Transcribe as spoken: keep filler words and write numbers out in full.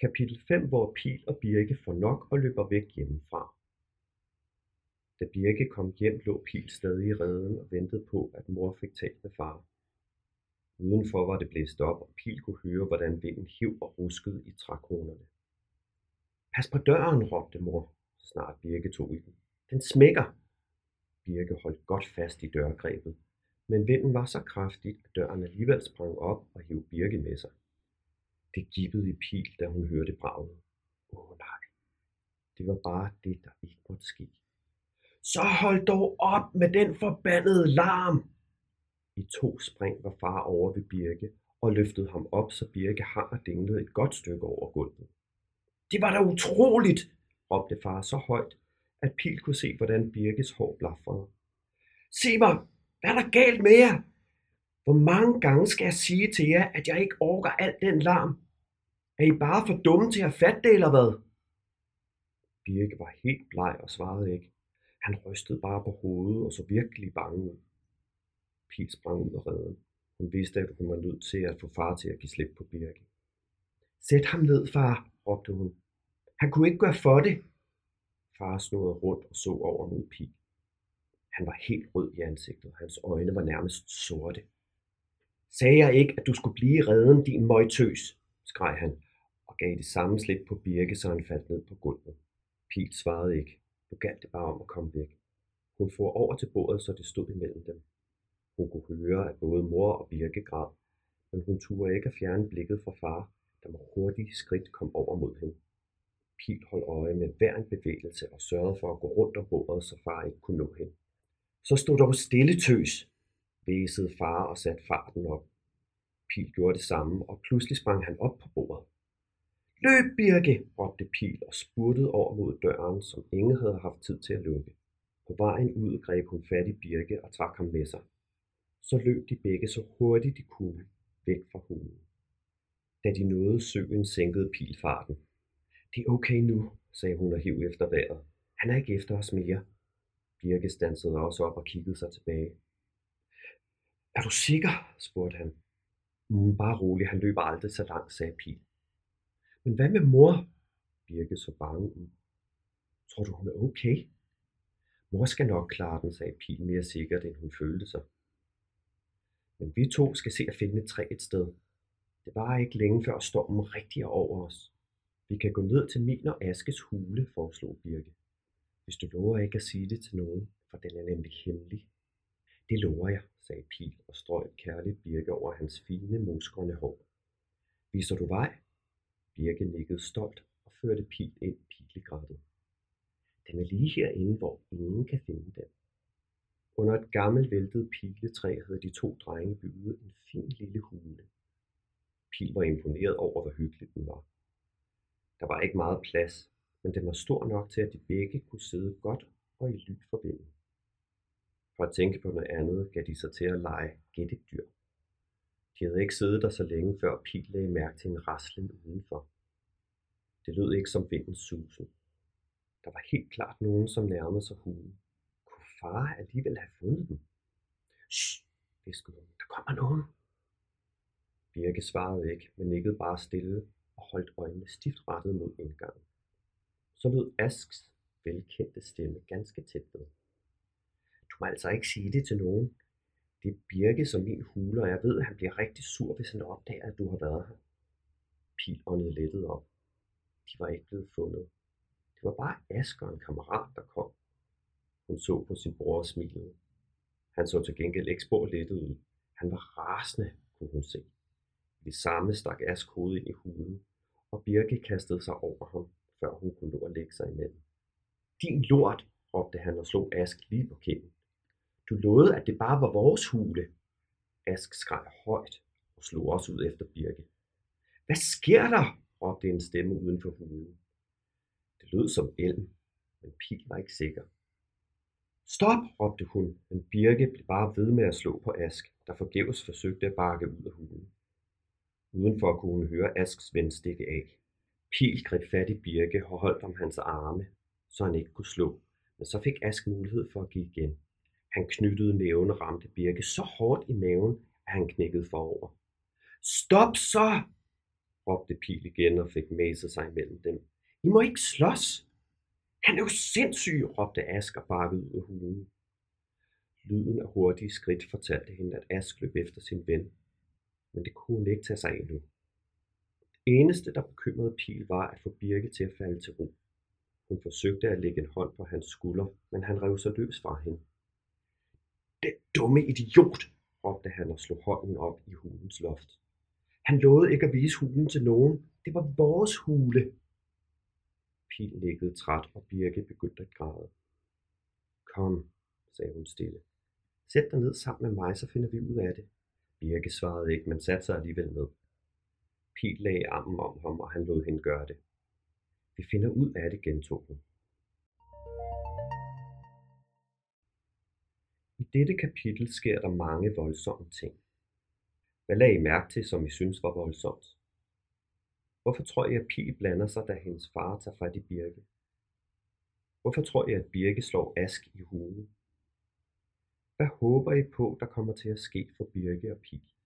Kapitel fem, hvor Pil og Birke får nok og løber væk hjemmefra. Da Birke kom hjem, lå Pil stadig i reden og ventede på, at mor fik talt med far. Udenfor var det blæst op, og Pil kunne høre, hvordan vinden hiv og ruskede i trækronerne. Pas på døren, råbte mor, så snart Birke tog i den. Den smækker! Birke holdt godt fast i dørgrebet, men vinden var så kraftig, at døren alligevel sprang op og hiv Birke med sig. Det gibbede i Pil, da hun hørte braget. Åh nej, det var bare det, der ikke måtte ske. Så hold dog op med den forbandede larm! I to spring var far over ved Birke og løftede ham op, så Birke hang og dinglede et godt stykke over gulvet. Det var da utroligt, råbte far så højt, at Pil kunne se, hvordan Birkes hår blafrede. Sig mig, hvad er der galt med jer? Hvor mange gange skal jeg sige til jer, at jeg ikke orker al den larm? Er I bare for dumme til at fatte det, eller hvad? Birke var helt bleg og svarede ikke. Han rystede bare på hovedet og så virkelig bange ud. Pil sprang ud af reden. Hun vidste, at hun var nødt til at få far til at give slip på Birke. Sæt ham ned, far, råbte hun. Han kunne ikke gøre for det. Far snurrede rundt og så over mod Pil. Han var helt rød i ansigtet, og hans øjne var nærmest sorte. Sagde jeg ikke, at du skulle blive i reden, din møgtøs, skreg han, og gav det samme slip på Birke, så han faldt ned på gulvet. Pil svarede ikke. Nu galt det bare om at komme væk. Hun for over til bordet, så det stod imellem dem. Hun kunne høre, at både mor og Birke græd, men hun turde ikke at fjerne blikket fra far, der med hurtige skridt kom over mod hende. Pil holdt øje med hver en bevægelse og sørgede for at gå rundt om bordet, så far ikke kunne nå hende. Så stod dog stille, tøs, hvæsede far og satte farten op. Pil gjorde det samme, og pludselig sprang han op på bordet. Løb, Birke, råbte Pil og spurtede over mod døren, som ingen havde haft tid til at lukke. På vejen ud greb hun fat i Birke og trak ham med sig. Så løb de begge så hurtigt de kunne væk fra hulen. Da de nåede søen, sænkede Pil farten. Det er okay nu, sagde hun og hiv efter vejret. Han er ikke efter os mere. Birke standsede også op og kiggede sig tilbage. Er du sikker? Spurgte han. Mm, bare rolig, han løber aldrig så langt, sagde Pil. Men hvad med mor? Birke så bange ud. Tror du, hun er okay? Mor skal nok klare den, sagde Pil mere sikkert, end hun følte sig. Men vi to skal se at finde et træ et sted. Det var ikke længe før stormen rigtig er over os. Vi kan gå ned til min og Askes hule, foreslog Birke. Hvis du lover ikke at sige det til nogen, for den er nemlig hemmelig. Det lover jeg, sagde Pil og strøg et kærligt Birke over hans fine, musgrønne hår. Viser du vej? Birke nikkede stolt og førte Pil ind i pilegrattet. Den er lige herinde, hvor ingen kan finde den. Under et gammelt væltet piletræ havde de to drenge bygget en fin lille hule. Pil var imponeret over, hvor hyggelig den var. Der var ikke meget plads, men den var stor nok til, at de begge kunne sidde godt og i ly for vinden. For at tænke på noget andet, gav de sig til at lege gæt et dyr. De havde ikke siddet der så længe, før Pil lagde mærke til en raslen udenfor. Det lød ikke som vindens susen. Der var helt klart nogen, som nærmede sig hulen. Kunne far alligevel have fundet dem? Shh, viskede hun. Der kommer nogen. Birke svarede ikke, men nikkede bare stille og holdt øjnene stift rettet mod indgangen. Så lød Asks velkendte stemme ganske tæt ved. Du må altså ikke sige det til nogen. Det er Birke som min hule, og jeg ved, at han bliver rigtig sur, hvis han opdager, at du har været her. Pil åndede lettet op. De var ikke blevet fundet. Det var bare Ask og en kammerat, der kom. Hun så på sin bror og smilede. Han så til gengæld ikke spor lettet ud. Han var rasende, kunne hun se. I det samme stak Ask hovedet ind i hulen, og Birke kastede sig over ham, før hun kunne nå at lægge sig imellem. Din lort, råbte han og slog Ask lige på kinden. Du lovede, at det bare var vores hule. Ask skreg højt og slog også ud efter Birke. Hvad sker der? Råbte en stemme uden for hulen. Det lød som elm, men Pil var ikke sikker. Stop, råbte hun, men Birke blev bare ved med at slå på Ask, der forgæves forsøgte at bakke ud af hulen. Udenfor kunne hun høre Asks ven stikke af. Pil greb fat i Birke og holdt om hans arme, så han ikke kunne slå, men så fik Ask mulighed for at give igen. Han knyttede næven og ramte Birke så hårdt i maven, at han knækkede forover. Stop så! råbte Pil igen og fik mæset sig imellem dem. I må ikke slås! Han er jo sindssyg, råbte Ask og bakkede ud af hulen. Lyden af hurtige skridt fortalte hende, at Ask løb efter sin ven, men det kunne hun ikke tage sig af nu. Det eneste, der bekymrede Pil, var at få Birke til at falde til ro. Hun forsøgte at lægge en hånd på hans skulder, men han rev sig løs fra hende. Den dumme idiot, råbte han og slog hånden op i hulens loft. Han lovede ikke at vise hulen til nogen. Det var vores hule. Pil nikkede træt, og Birke begyndte at græde. Kom, sagde hun stille. Sæt dig ned sammen med mig, så finder vi ud af det. Birke svarede ikke, men satte sig alligevel ned. Pil lagde armen om ham, og han lod hende gøre det. Vi finder ud af det, gentog hun. I dette kapitel sker der mange voldsomme ting. Hvad lagde I mærke til, som I synes var voldsomt? Hvorfor tror I, at Pil blander sig, da hendes far tager fat i Birke? Hvorfor tror I, at Birke slår Ask i hulen? Hvad håber I på, der kommer til at ske for Birke og Pil?